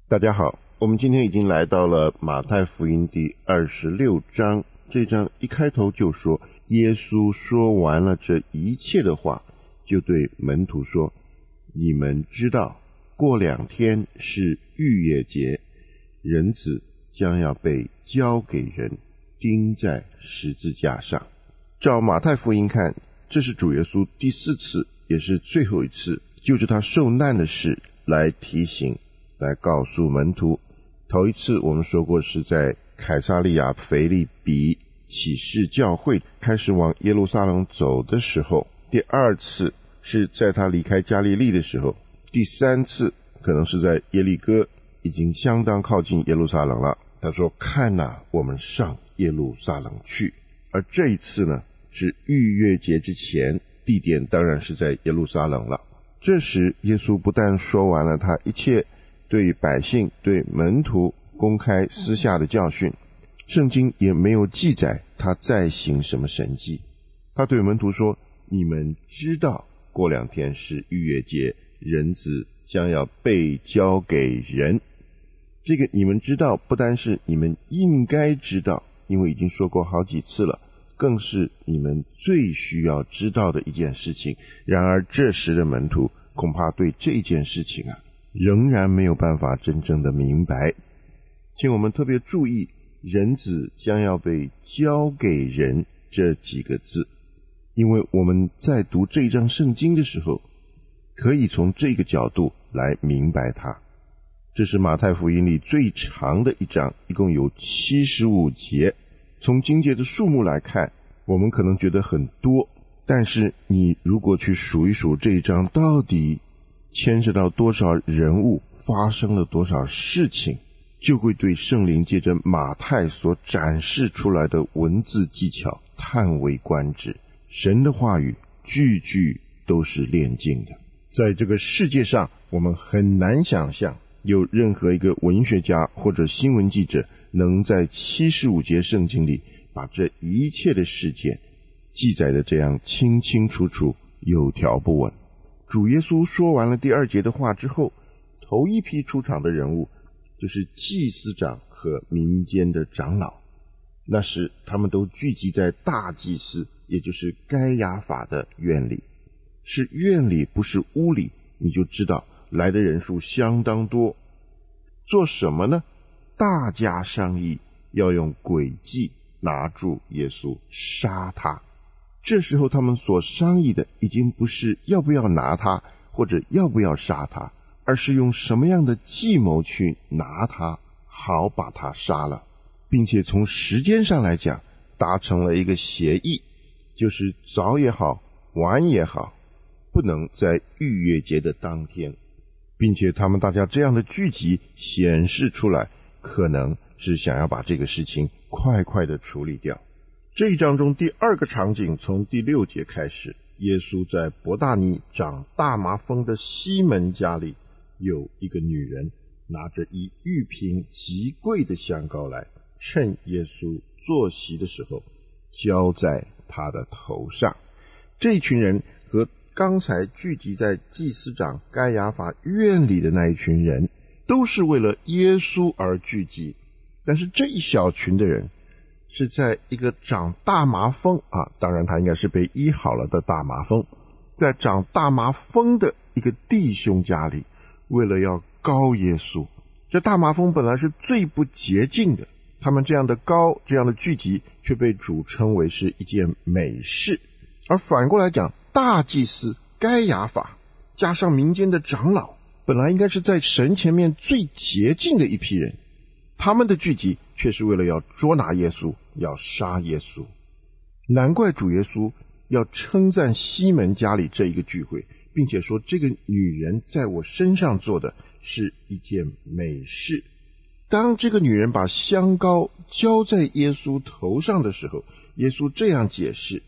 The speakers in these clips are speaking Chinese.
大家好，我们今天已经来到了马太福音第26章。这章一开头就说，耶稣说完了这一切的话，就对门徒说，你们知道过2天是逾越节，人子将要被交给人，钉在十字架上。照马太福音看，这是主耶稣第4次也是最后一次就着他受难的事来提醒，来告诉门徒。头一次我们说过是在凯撒利亚腓立比启示教会开始往耶路撒冷走的时候，第2次是在他离开加利利的时候，第3次可能是在耶利哥，已经相当靠近耶路撒冷了。他说，看哪，我们上耶路撒冷去。而这一次呢，是逾越节之前，地点当然是在耶路撒冷了。这时耶稣不但说完了他一切对百姓对门徒公开私下的教训，圣经也没有记载他再行什么神迹。他对门徒说，你们知道过2天是逾越节，人子将要被交给人。这个你们知道不单是你们应该知道，因为已经说过好几次了，更是你们最需要知道的一件事情。然而这时的门徒恐怕对这件事情仍然没有办法真正的明白。请我们特别注意人子将要被交给人这几个字，因为我们在读这一章圣经的时候，可以从这个角度来明白它。这是马太福音里最长的一章，一共有75节。从经节的数目来看，我们可能觉得很多，但是你如果去数一数这一章到底牵涉到多少人物，发生了多少事情，就会对圣灵借着马太所展示出来的文字技巧叹为观止。神的话语句句都是炼净的。在这个世界上，我们很难想象有任何一个文学家或者新闻记者能在75节圣经里把这一切的事件记载的这样清清楚楚，有条不紊。主耶稣说完了第2节的话之后，头一批出场的人物就是祭司长和民间的长老。那时他们都聚集在大祭司，也就是该亚法的院里。是院里，不是屋里，你就知道来的人数相当多。做什么呢？大家商议要用诡计拿住耶稣，杀他。这时候他们所商议的已经不是要不要拿他，或者要不要杀他，而是用什么样的计谋去拿他，好把他杀了，并且从时间上来讲达成了一个协议，就是早也好晚也好，不能在逾越节的当天。并且他们大家这样的聚集显示出来，可能是想要把这个事情快快的处理掉。这一章中第2个场景从第6节开始，耶稣在伯大尼长大麻风的西门家里，有一个女人拿着一玉瓶极贵的香膏来，趁耶稣坐席的时候浇在他的头上。这一群人和刚才聚集在祭司长该亚法院里的那一群人都是为了耶稣而聚集，但是这一小群的人是在一个长大麻风当然他应该是被医好了的大麻风，在长大麻风的一个弟兄家里，为了要膏耶稣。这大麻风本来是最不洁净的，他们这样的膏，这样的聚集却被主称为是一件美事。而反过来讲，大祭司该亚法加上民间的长老，本来应该是在神前面最洁净的一批人，他们的聚集却是为了要捉拿耶稣，要杀耶稣。难怪主耶稣要称赞西门家里这一个聚会，并且说这个女人在我身上做的是一件美事。当这个女人把香膏浇在耶稣头上的时候，耶稣这样解释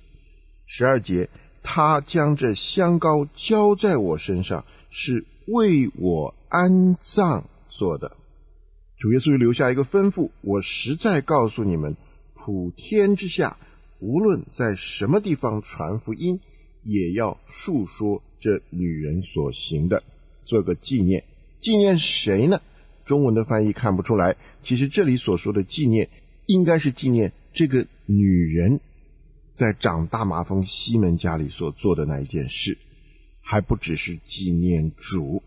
，12节，他将这香膏浇在我身上，是为我安葬做的。主耶稣又留下一个吩咐，我实在告诉你们，普天之下无论在什么地方传福音，也要述说这女人所行的，做个纪念。纪念谁呢？ 中文的翻译看不出来，其实这里所说的纪念应该是纪念这个女人在长大麻风西门家里所做的那一件事，还不只是纪念主。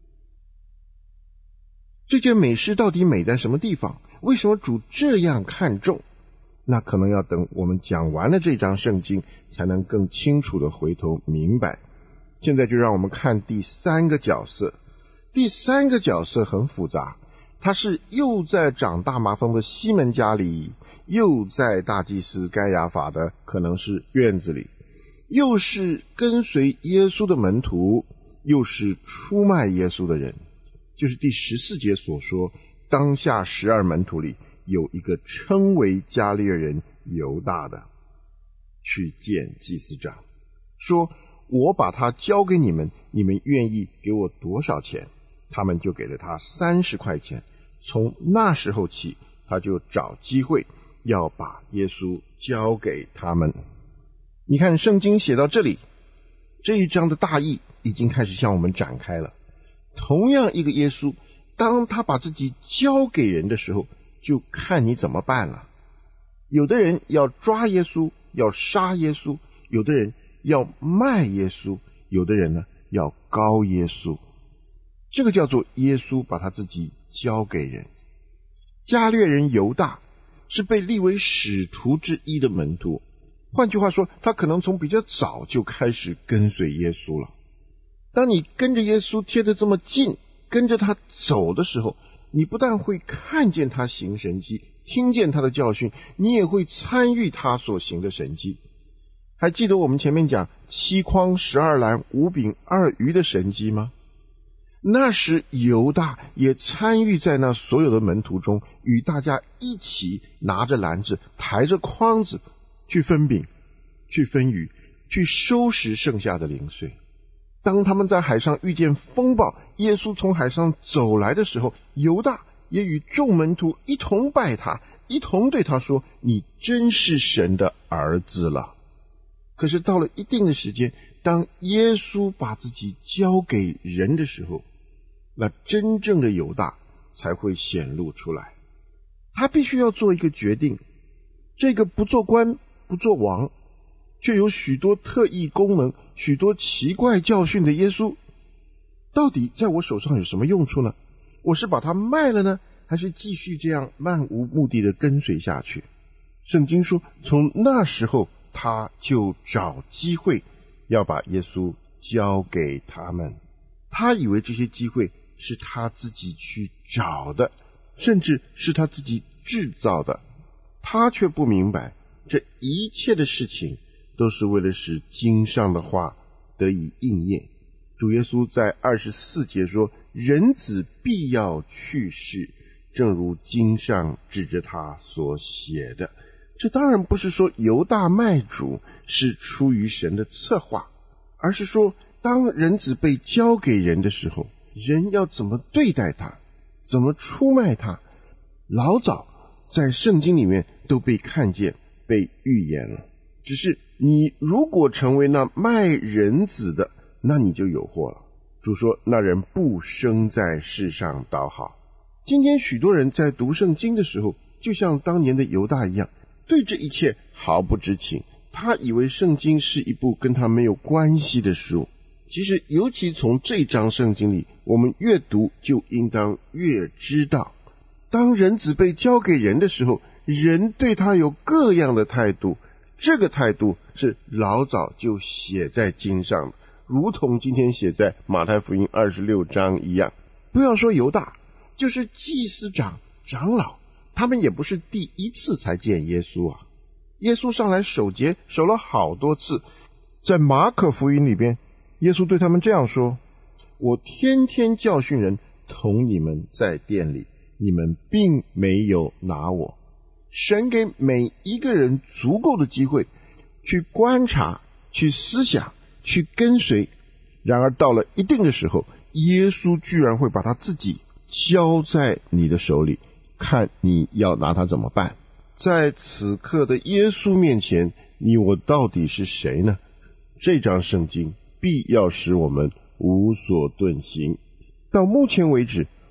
这件美事到底美在什么地方？为什么主这样看重？那可能要等我们讲完了这章圣经，才能更清楚的回头明白。现在就让我们看第三个角色。第三个角色很复杂，他是又在长大麻风的西门家里，又在大祭司该亚法的可能是院子里，又是跟随耶稣的门徒，又是出卖耶稣的人。就是第14节所说，当下12门徒里有一个称为加略人犹大的，去见祭司长，说我把他交给你们，你们愿意给我多少钱？他们就给了他30块钱。从那时候起，他就找机会要把耶稣交给他们。你看圣经写到这里，这一章的大意已经开始向我们展开了。同样一个耶稣，当他把自己交给人的时候，就看你怎么办了。有的人要抓耶稣，要杀耶稣；有的人要卖耶稣；有的人呢要膏耶稣。这个叫做耶稣把他自己交给人。加略人犹大是被立为使徒之一的门徒，换句话说，他可能从比较早就开始跟随耶稣了。当你跟着耶稣贴得这么近，跟着他走的时候，你不但会看见他行神迹，听见他的教训，你也会参与他所行的神迹。还记得我们前面讲7筐12篮5饼2鱼的神迹吗？那时犹大也参与在那所有的门徒中，与大家一起拿着篮子，抬着筐子，去分饼，去分鱼，去收拾剩下的零碎。当他们在海上遇见风暴，耶稣从海上走来的时候，犹大也与众门徒一同拜他，一同对他说，你真是神的儿子了。可是到了一定的时间，当耶稣把自己交给人的时候，那真正的犹大才会显露出来。他必须要做一个决定，这个不做官不做王，却有许多特异功能，许多奇怪教训的耶稣，到底在我手上有什么用处呢？我是把它卖了呢，还是继续这样漫无目的的跟随下去？圣经说，从那时候他就找机会要把耶稣交给他们。他以为这些机会是他自己去找的，甚至是他自己制造的。他却不明白，这一切的事情都是为了使经上的话得以应验。主耶稣在24节说，人子必要去世，正如经上指着他所写的。这当然不是说犹大卖主是出于神的策划，而是说当人子被交给人的时候，人要怎么对待他，怎么出卖他，老早在圣经里面都被看见，被预言了。只是你如果成为那卖人子的，那你就有祸了。主说，那人不生在世上倒好。今天许多人在读圣经的时候，就像当年的犹大一样，对这一切毫不知情，他以为圣经是一部跟他没有关系的书。其实尤其从这章圣经里，我们越读就应当越知道，当人子被交给人的时候，人对他有各样的态度，这个态度是老早就写在经上的，如同今天写在马太福音26章一样。不要说犹大，就是祭司长、长老，他们也不是第一次才见耶稣啊。耶稣上来守节，守了好多次。在马可福音里边，耶稣对他们这样说，我天天教训人，同你们在殿里，你们并没有拿我。神给每一个人足够的机会去观察，去思想，去跟随。然而到了一定的时候，耶稣居然会把他自己交在你的手里，看你要拿他怎么办。在此刻的耶稣面前，你我到底是谁呢？这章圣经必要使我们无所遁形。到目前为止，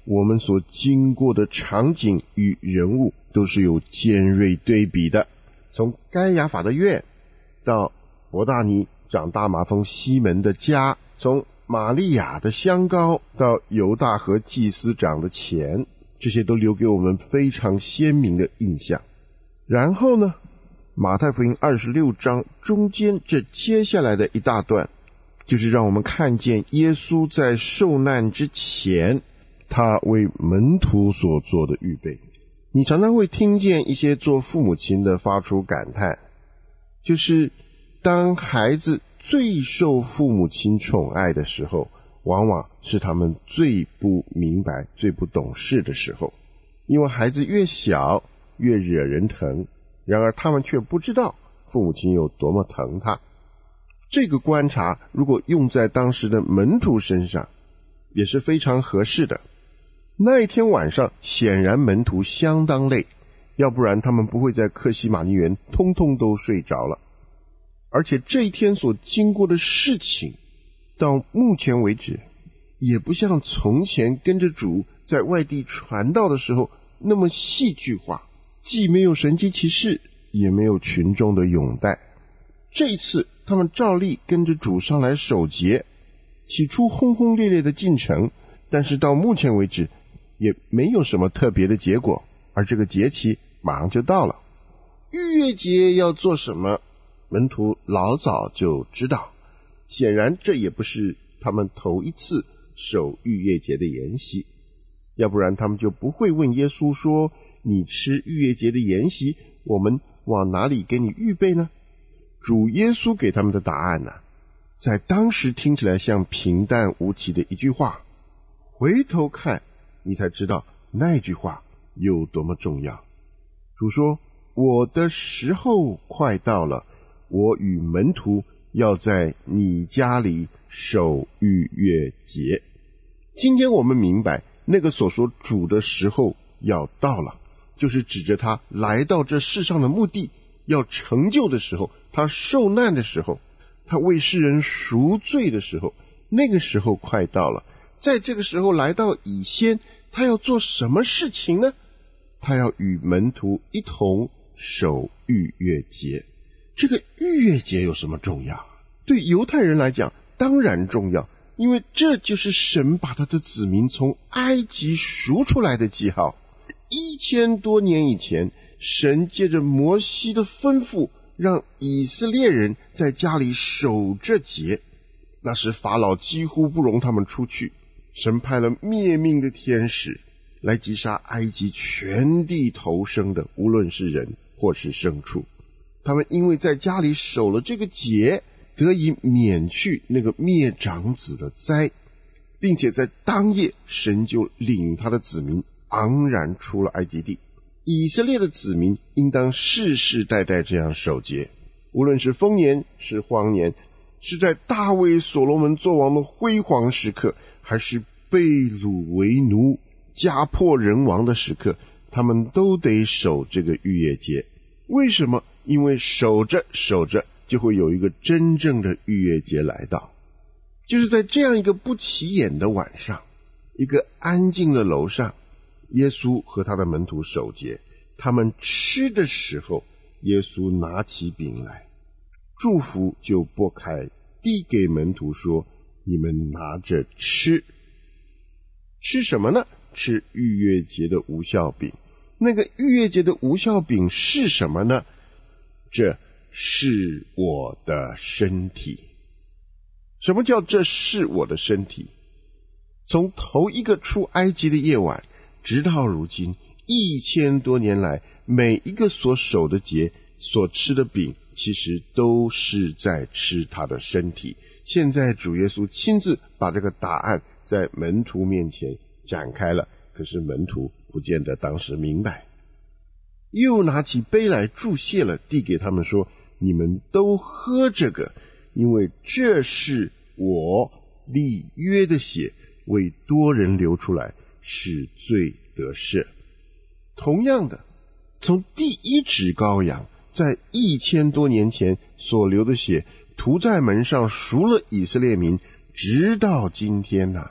我们所经过的场景与人物都是有尖锐对比的。从该亚法的院到伯大尼长大麻风西门的家，从玛利亚的香膏到犹大和祭司长的钱，这些都留给我们非常鲜明的印象。然后呢，马太福音26章中间这接下来的一大段，就是让我们看见耶稣在受难之前，他为门徒所做的预备。你常常会听见一些做父母亲的发出感叹，就是当孩子最受父母亲宠爱的时候，往往是他们最不明白、最不懂事的时候。因为孩子越小越惹人疼，然而他们却不知道父母亲有多么疼他。这个观察如果用在当时的门徒身上也是非常合适的。那一天晚上显然门徒相当累，要不然他们不会在客西马尼园通通都睡着了。而且这一天所经过的事情到目前为止也不像从前跟着主在外地传道的时候那么戏剧化，既没有神迹奇事，也没有群众的拥戴。这一次他们照例跟着主上来守节，起初轰轰烈烈的进程，但是到目前为止也没有什么特别的结果。而这个节期马上就到了，逾越节要做什么，门徒老早就知道。显然这也不是他们头一次守逾越节的筵席，要不然他们就不会问耶稣说，你吃逾越节的筵席，我们往哪里给你预备呢？主耶稣给他们的答案呢，在当时听起来像平淡无奇的一句话，回头看你才知道那句话有多么重要。主说，我的时候快到了，我与门徒要在你家里守逾越节。今天我们明白那个所说主的时候要到了，就是指着他来到这世上的目的要成就的时候，他受难的时候，他为世人赎罪的时候，那个时候快到了。在这个时候来到以先，他要做什么事情呢？他要与门徒一同守逾越节。这个逾越节有什么重要？对犹太人来讲当然重要，因为这就是神把他的子民从埃及赎出来的记号。1000多年以前，神借着摩西的吩咐，让以色列人在家里守这节。那时法老几乎不容他们出去，神派了灭命的天使来击杀埃及全地头生的，无论是人或是牲畜。他们因为在家里守了这个节，得以免去那个灭长子的灾，并且在当夜神就领他的子民昂然出了埃及地。以色列的子民应当世世代代这样守节，无论是丰年是荒年，是在大卫所罗门作王的辉煌时刻，还是被掳为奴家破人亡的时刻，他们都得守这个逾越节。为什么？因为守着守着就会有一个真正的逾越节来到。就是在这样一个不起眼的晚上，一个安静的楼上，耶稣和他的门徒守节。他们吃的时候，耶稣拿起饼来，祝福就拨开，递给门徒说，你们拿着吃。吃什么呢？吃逾越节的无酵饼。那个逾越节的无酵饼是什么呢？这是我的身体。什么叫这是我的身体？从头一个出埃及的夜晚直到如今1000多年来，每一个所守的节所吃的饼，其实都是在吃他的身体。现在主耶稣亲自把这个答案在门徒面前展开了，可是门徒不见得当时明白。又拿起杯来祝谢了，递给他们说，你们都喝这个，因为这是我立约的血，为多人流出来，使罪得赦。同样的，从第一只羔羊在1000多年前所流的血涂在门上，赎了以色列民，直到今天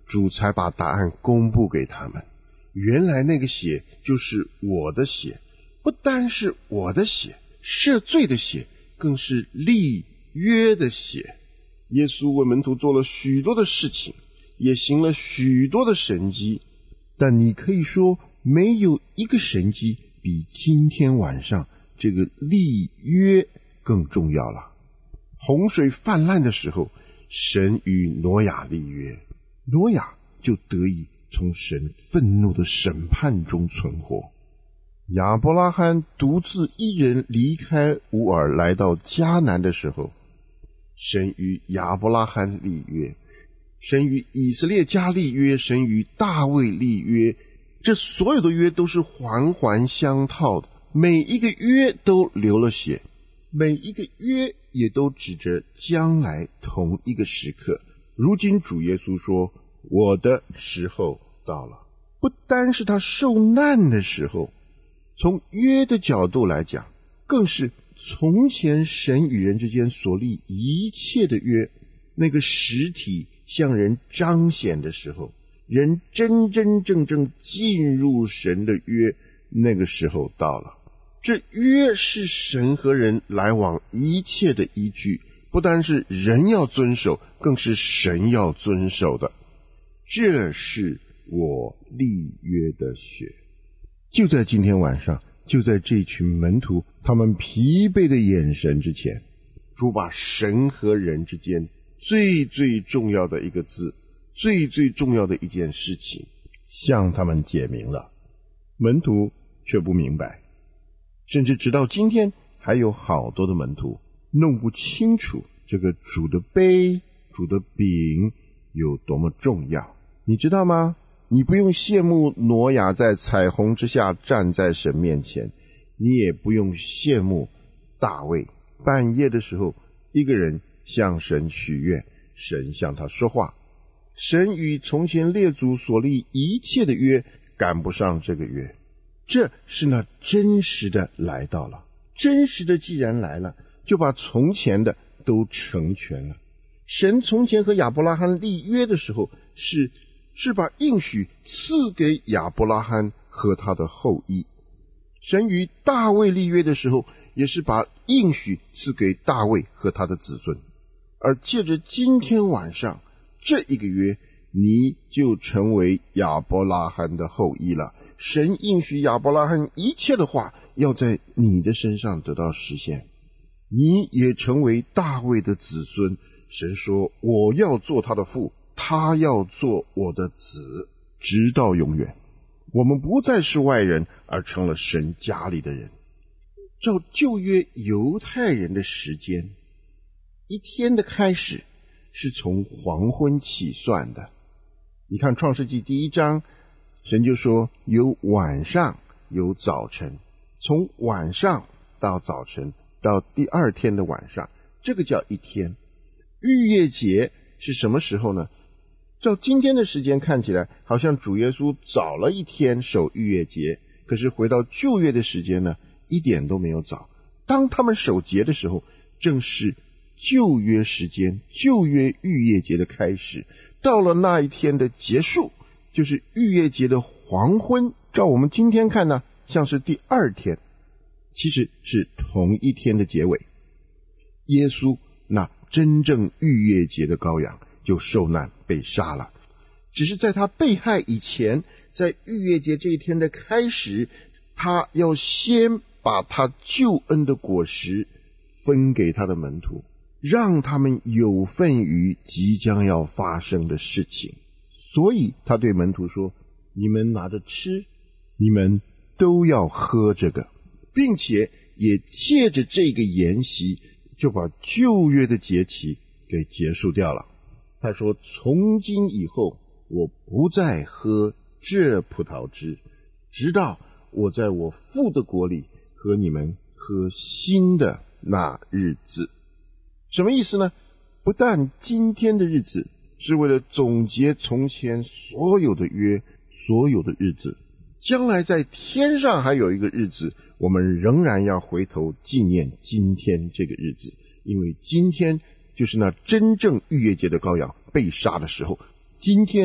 主才把答案公布给他们。原来那个血就是我的血，不单是我的血，赦罪的血，更是立约的血。耶稣为门徒做了许多的事情，也行了许多的神迹，但你可以说没有一个神迹比今天晚上这个立约更重要了。洪水泛滥的时候，神与挪亚立约，挪亚就得以从神愤怒的审判中存活。亚伯拉罕独自一人离开乌尔来到迦南的时候，神与亚伯拉罕立约，神与以色列家立约，神与大卫立约，这所有的约都是环环相套的，每一个约都流了血，每一个约也都指着将来同一个时刻。如今主耶稣说，我的时候到了，不单是他受难的时候，从约的角度来讲，更是从前神与人之间所立一切的约，那个实体向人彰显的时候，人真真正正进入神的约，那个时候到了。这约是神和人来往一切的依据，不单是人要遵守，更是神要遵守的。这是我立约的血。就在今天晚上，就在这群门徒他们疲惫的眼神之前，主把神和人之间最最重要的一个字，最最重要的一件事情向他们解明了。门徒却不明白，甚至直到今天还有好多的门徒弄不清楚这个主的杯、主的饼有多么重要。你知道吗？你不用羡慕挪亚在彩虹之下站在神面前，你也不用羡慕大卫半夜的时候一个人向神许愿，神向他说话。神与从前列祖所立一切的约赶不上这个约，这是那真实的来到了。真实的既然来了，就把从前的都成全了。神从前和亚伯拉罕立约的时候，是把应许赐给亚伯拉罕和他的后裔。神与大卫立约的时候，也是把应许赐给大卫和他的子孙。而借着今天晚上这一个约，你就成为亚伯拉罕的后裔了。神应许亚伯拉罕一切的话，要在你的身上得到实现。你也成为大卫的子孙。神说，我要做他的父，他要做我的子，直到永远。我们不再是外人，而成了神家里的人。照旧约犹太人的时间，一天的开始是从黄昏起算的。你看创世纪第1章，神就说有晚上有早晨，从晚上到早晨到第2天的晚上，这个叫一天。逾越节是什么时候呢？照今天的时间看起来，好像主耶稣早了一天守逾越节，可是回到旧约的时间呢，一点都没有早。当他们守节的时候，正是旧约时间，旧约逾越节的开始。到了那一天的结束，就是逾越节的黄昏。照我们今天看呢，像是第2天，其实是同一天的结尾。耶稣那真正逾越节的羔羊就受难被杀了，只是在他被害以前，在逾越节这一天的开始，他要先把他救恩的果实分给他的门徒，让他们有份于即将要发生的事情。所以他对门徒说，你们拿着吃，你们都要喝这个，并且也借着这个筵席就把旧约的节期给结束掉了。他说，从今以后我不再喝这葡萄汁，直到我在我父的国里和你们喝新的那日子。什么意思呢？不但今天的日子是为了总结从前所有的约，所有的日子，将来在天上还有一个日子，我们仍然要回头纪念今天这个日子，因为今天就是那真正逾越节的羔羊被杀的时候，今天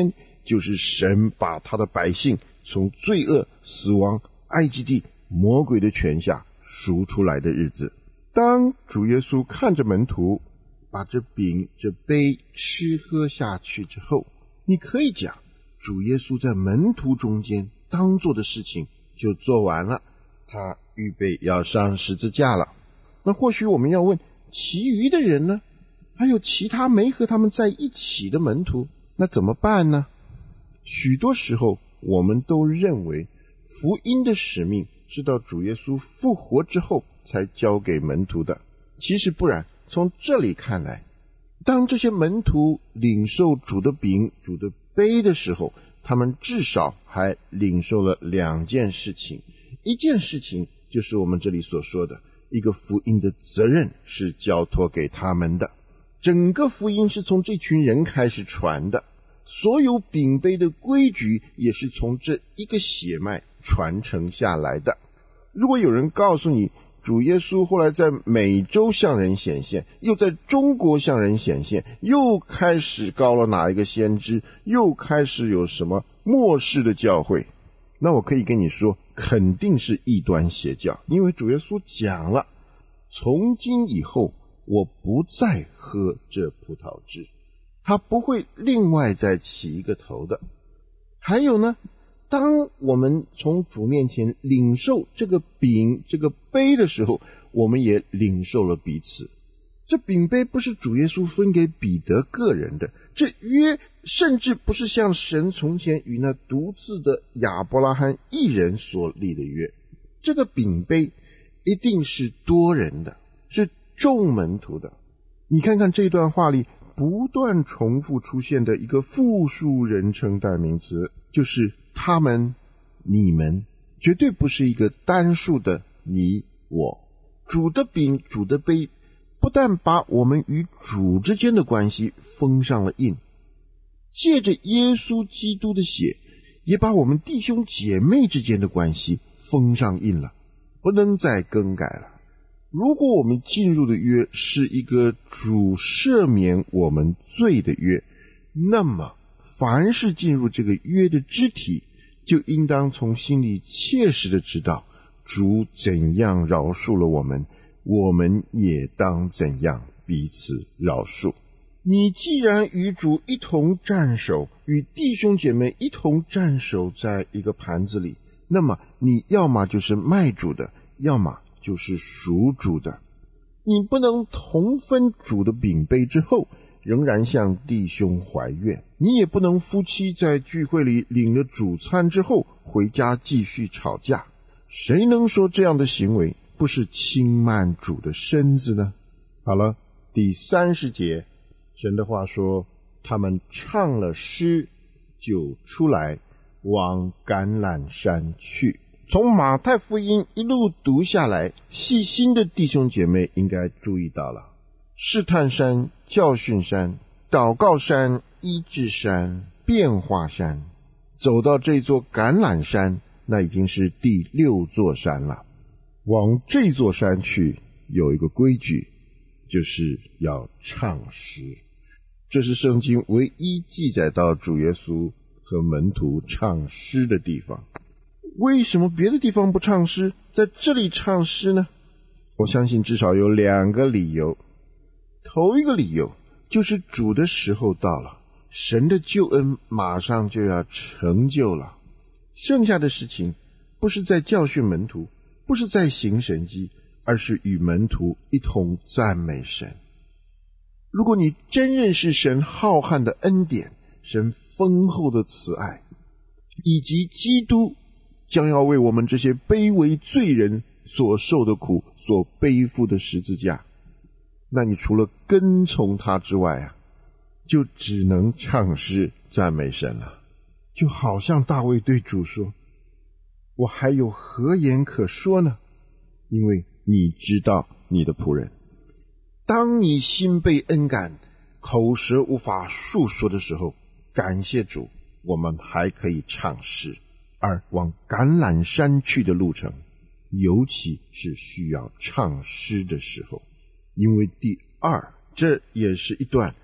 就是神把他的百姓从罪恶、死亡、埃及地魔鬼的权下赎出来的日子。当主耶稣看着门徒把这饼这杯吃喝下去之后，你可以讲主耶稣在门徒中间当做的事情就做完了，他预备要上十字架了。那或许我们要问，其余的人呢？还有其他没和他们在一起的门徒，那怎么办呢？许多时候我们都认为福音的使命是到主耶稣复活之后才交给门徒的，其实不然。从这里看来，当这些门徒领受主的饼、主的杯的时候，他们至少还领受了两件事情。一件事情就是我们这里所说的一个福音的责任是交托给他们的，整个福音是从这群人开始传的，所有饼杯的规矩也是从这一个血脉传承下来的。如果有人告诉你主耶稣后来在美洲向人显现，又在中国向人显现，又开始高了哪一个先知，又开始有什么末世的教会，那我可以跟你说肯定是异端邪教。因为主耶稣讲了，从今以后我不再喝这葡萄汁，他不会另外再起一个头的。还有呢，当我们从主面前领受这个饼这个杯的时候，我们也领受了彼此。这饼杯不是主耶稣分给彼得个人的，这约甚至不是像神从前与那独自的亚伯拉罕一人所立的约。这个饼杯一定是多人的，是众门徒的。你看看这段话里不断重复出现的一个复数人称代名词，就是他们、你们，绝对不是一个单数的你我。主的饼、主的杯不但把我们与主之间的关系封上了印，借着耶稣基督的血也把我们弟兄姐妹之间的关系封上印了，不能再更改了。如果我们进入的约是一个主赦免我们罪的约，那么凡是进入这个约的肢体，就应当从心里切实的知道主怎样饶恕了我们，我们也当怎样彼此饶恕。你既然与主一同站守，与弟兄姐妹一同站守在一个盘子里，那么你要么就是卖主的，要么就是属主的。你不能同分主的饼杯之后仍然向弟兄怀怨，你也不能夫妻在聚会里领了主餐之后回家继续吵架。谁能说这样的行为不是轻慢主的身子呢？好了，第30节，神的话说，他们唱了诗，就出来往橄榄山去。从马太福音一路读下来，细心的弟兄姐妹应该注意到了，试探山、教训山、祷告山、医治山、变化山，走到这座橄榄山，那已经是第6座山了。往这座山去有一个规矩，就是要唱诗。这是圣经唯一记载到主耶稣和门徒唱诗的地方。为什么别的地方不唱诗，在这里唱诗呢？我相信至少有2个理由。头一个理由就是主的时候到了，神的救恩马上就要成就了，剩下的事情不是在教训门徒，不是在行神迹，而是与门徒一同赞美神。如果你真认识神浩瀚的恩典，神丰厚的慈爱，以及基督将要为我们这些卑微罪人所受的苦，所背负的十字架，那你除了跟从他之外就只能唱诗赞美神了。就好像大卫对主说，我还有何言可说呢？因为你知道你的仆人。当你心被恩感，口舌无法述说的时候，感谢主，我们还可以唱诗。而往橄榄山去的路程，尤其是需要唱诗的时候，因为第二，这也是一段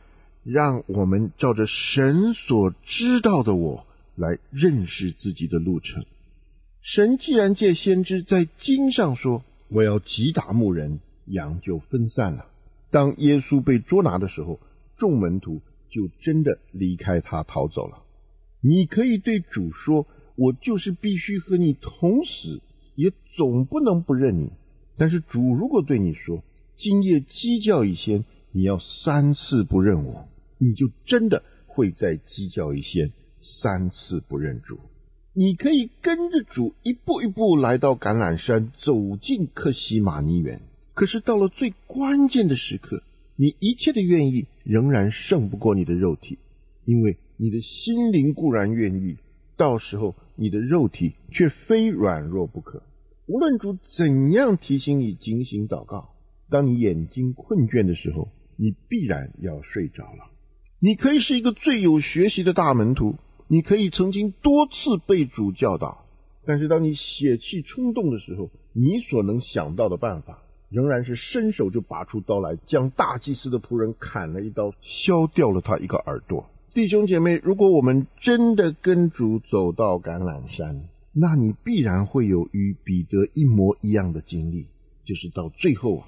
让我们照着神所知道的我来认识自己的路程。神既然借先知在经上说，我要击打牧人，羊就分散了。当耶稣被捉拿的时候，众门徒就真的离开他逃走了。你可以对主说，我就是必须和你同死，也总不能不认你。但是主如果对你说，今夜鸡叫一先，你要3次不认我，你就真的会在鸡叫一先3次不认主。你可以跟着主一步一步来到橄榄山，走进客西马尼园。可是到了最关键的时刻，你一切的愿意仍然胜不过你的肉体，因为你的心灵固然愿意，到时候你的肉体却非软弱不可。无论主怎样提醒你警醒祷告，当你眼睛困倦的时候，你必然要睡着了。你可以是一个最有学习的大门徒，你可以曾经多次被主教导，但是当你血气冲动的时候，你所能想到的办法仍然是伸手就拔出刀来，将大祭司的仆人砍了一刀，削掉了他一个耳朵。弟兄姐妹，如果我们真的跟主走到橄榄山，那你必然会有与彼得一模一样的经历，就是到最后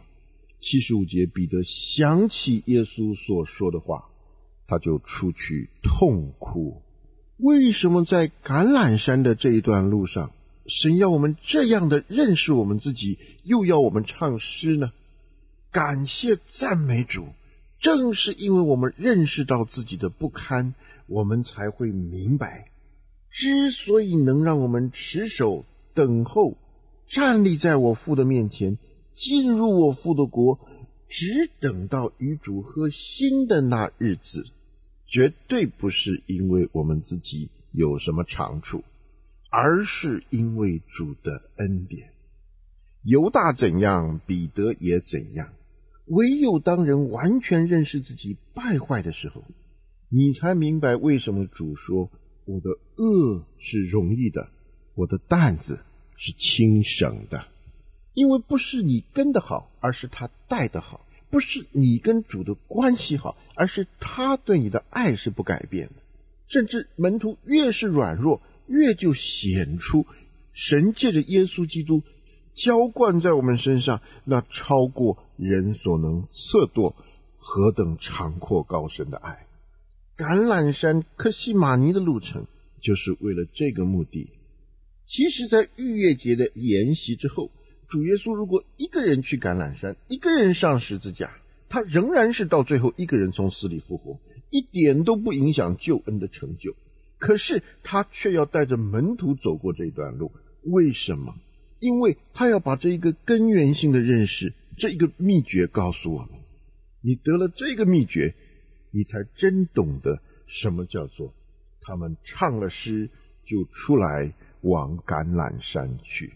75节，彼得想起耶稣所说的话，他就出去痛哭。为什么在橄榄山的这一段路上，神要我们这样的认识我们自己，又要我们唱诗呢？感谢赞美主，正是因为我们认识到自己的不堪，我们才会明白，之所以能让我们持守等候，站立在我父的面前，进入我父的国，只等到与主和新的那日子，绝对不是因为我们自己有什么长处，而是因为主的恩典。犹大怎样，彼得也怎样。唯有当人完全认识自己败坏的时候，你才明白为什么主说，我的恶是容易的，我的担子是轻省的。因为不是你跟得好，而是他带得好；不是你跟主的关系好，而是他对你的爱是不改变的。甚至门徒越是软弱，越就显出神借着耶稣基督浇灌在我们身上那超过人所能测度何等长阔高深的爱。橄榄山客西马尼的路程就是为了这个目的。其实在逾越节的筵席之后，主耶稣如果一个人去橄榄山，一个人上十字架，他仍然是到最后一个人从死里复活，一点都不影响救恩的成就。可是他却要带着门徒走过这段路，为什么？因为他要把这一个根源性的认识，这一个秘诀告诉我们。你得了这个秘诀，你才真懂得什么叫做他们唱了诗就出来往橄榄山去。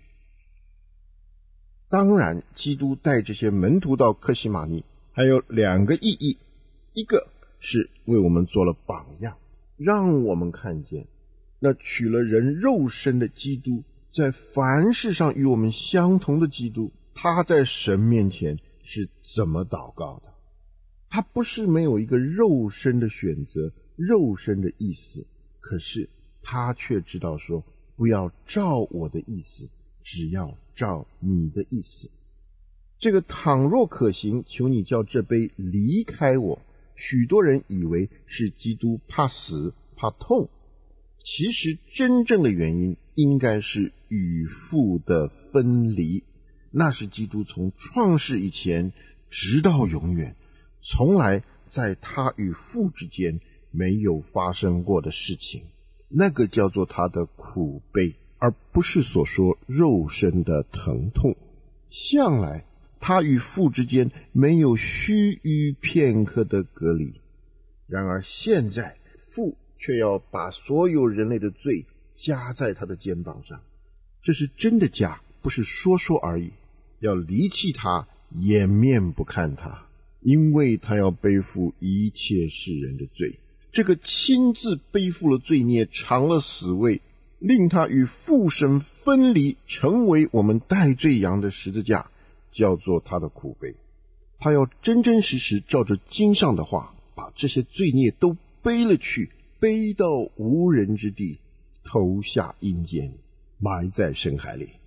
当然，基督带这些门徒到客西马尼还有2个意义，一个是为我们做了榜样，让我们看见那取了人肉身的基督，在凡事上与我们相同的基督，他在神面前是怎么祷告的。他不是没有一个肉身的选择，肉身的意思，可是他却知道说，不要照我的意思，只要照你的意思。这个倘若可行，求你叫这杯离开我。许多人以为是基督怕死怕痛，其实真正的原因应该是与父的分离。那是基督从创世以前直到永远，从来在他与父之间没有发生过的事情。那个叫做他的苦悲，而不是所说肉身的疼痛。向来他与父之间没有须臾片刻的隔离，然而现在父却要把所有人类的罪加在他的肩膀上。这是真的加，不是说说而已。要离弃他，掩面不看他，因为他要背负一切世人的罪。这个亲自背负了罪孽，尝了死味，令他与父神分离，成为我们代罪羊的十字架，叫做他的苦悲。他要真真实实照着经上的话，把把这些罪孽都背了去，背到无人之地，投下阴间，埋在深海里。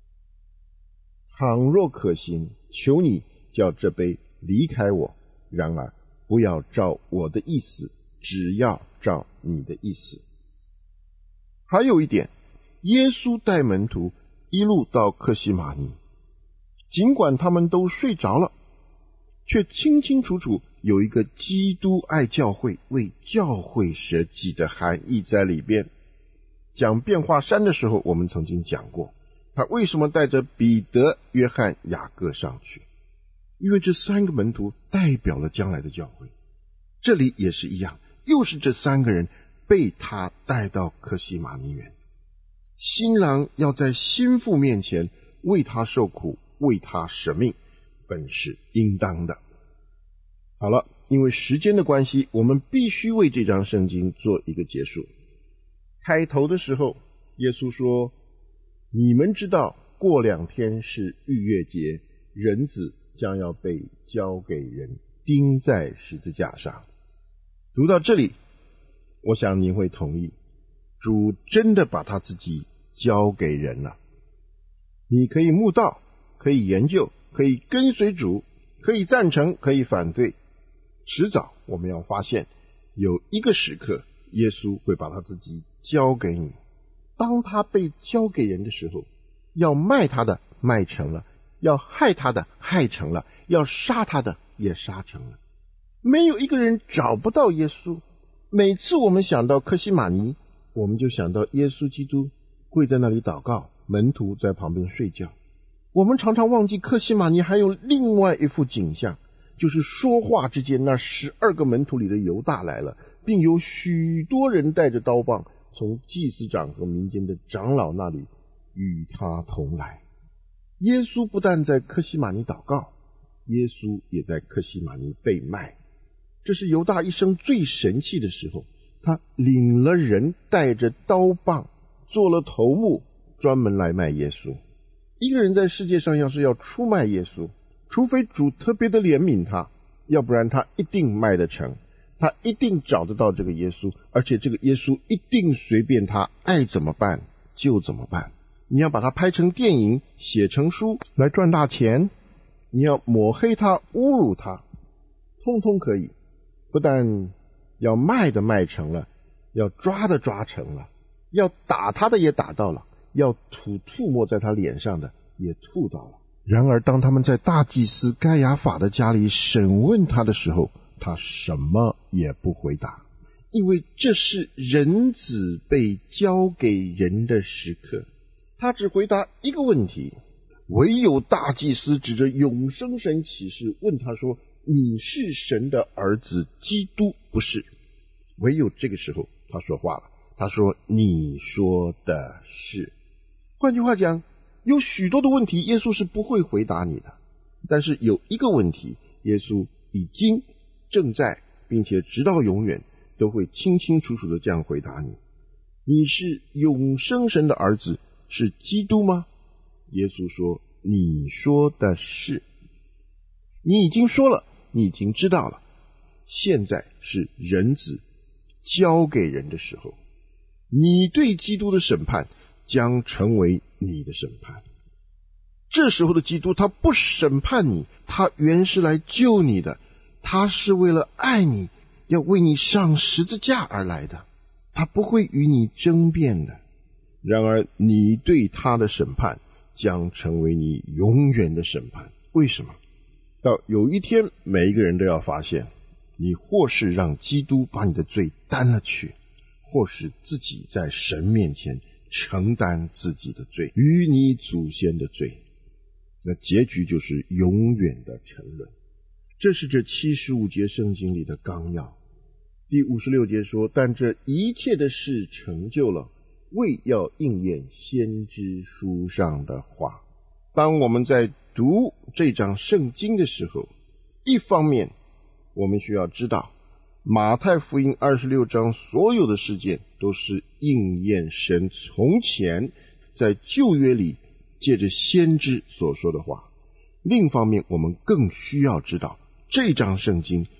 倘若可行，求你叫这杯离开我，然而不要照我的意思，只要照你的意思。还有一点，耶稣带门徒一路到客西马尼，尽管他们都睡着了，却清清楚楚有一个基督爱教会、为教会舍己的含义在里边。讲变化山的时候，我们曾经讲过，他为什么带着彼得、约翰、雅各上去？因为这三个门徒代表了将来的教会。这里也是一样，又是这三个人被他带到客西马尼园。新郎要在新妇面前为他受苦，为他舍命，本是应当的。好了，因为时间的关系，我们必须为这章圣经做一个结束。开头的时候，耶稣说，你们知道过2天是逾越节，人子将要被交给人，钉在十字架上。读到这里，我想您会同意，主真的把他自己交给人了。你可以慕道，可以研究，可以跟随主，可以赞成，可以反对，迟早我们要发现，有一个时刻，耶稣会把他自己交给你。当他被交给人的时候，要卖他的卖成了，要害他的害成了，要杀他的也杀成了。没有一个人找不到耶稣。每次我们想到客西马尼，我们就想到耶稣基督跪在那里祷告，门徒在旁边睡觉。我们常常忘记客西马尼还有另外一幅景象，就是说话之间，那12个门徒里的犹大来了，并有许多人带着刀棒从祭司长和民间的长老那里与他同来。耶稣不但在客西马尼祷告，耶稣也在客西马尼被卖。这是犹大一生最神气的时候，他领了人，带着刀棒，做了头目，专门来卖耶稣。一个人在世界上要是要出卖耶稣，除非主特别的怜悯他，要不然他一定卖得成，他一定找得到这个耶稣，而且这个耶稣一定随便他爱怎么办就怎么办。你要把它拍成电影，写成书来赚大钱，你要抹黑他，侮辱他，通通可以。不但要卖的卖成了，要抓的抓成了，要打他的也打到了，要吐沫在他脸上的也吐到了。然而当他们在大祭司该亚法的家里审问他的时候，他什么也不回答，因为这是人子被交给人的时刻。他只回答一个问题，唯有大祭司指着永生神起誓问他说，你是神的儿子基督不是？唯有这个时候他说话了，他说你说的是。换句话讲，有许多的问题耶稣是不会回答你的，但是有一个问题耶稣已经正在并且直到永远都会清清楚楚的这样回答你，你是永生神的儿子是基督吗？耶稣说你说的是。你已经说了，你已经知道了，现在是人子交给人的时候，你对基督的审判将成为你的审判。这时候的基督他不审判你，他原是来救你的，他是为了爱你，要为你上十字架而来的，他不会与你争辩的。然而你对他的审判将成为你永远的审判。为什么？到有一天每一个人都要发现，你或是让基督把你的罪担了去，或是自己在神面前承担自己的罪，与你祖先的罪，那结局就是永远的沉沦。这是这75节圣经里的纲要。第56节说，但这一切的事成就了，为要应验先知书上的话。当我们在读这章圣经的时候，一方面我们需要知道马太福音26章所有的事件都是应验神从前在旧约里借着先知所说的话。另一方面我们更需要知道这章圣经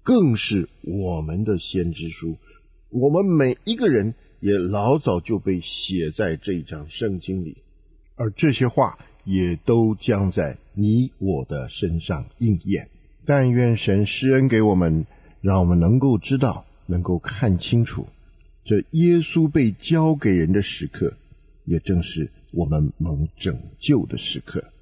更是我们的先知书。我们每一个人也老早就被写在这一章圣经里，而这些话也都将在你我的身上应验。但愿神施恩给我们，让我们能够知道，能够看清楚，这耶稣被交给人的时刻，也正是我们蒙拯救的时刻。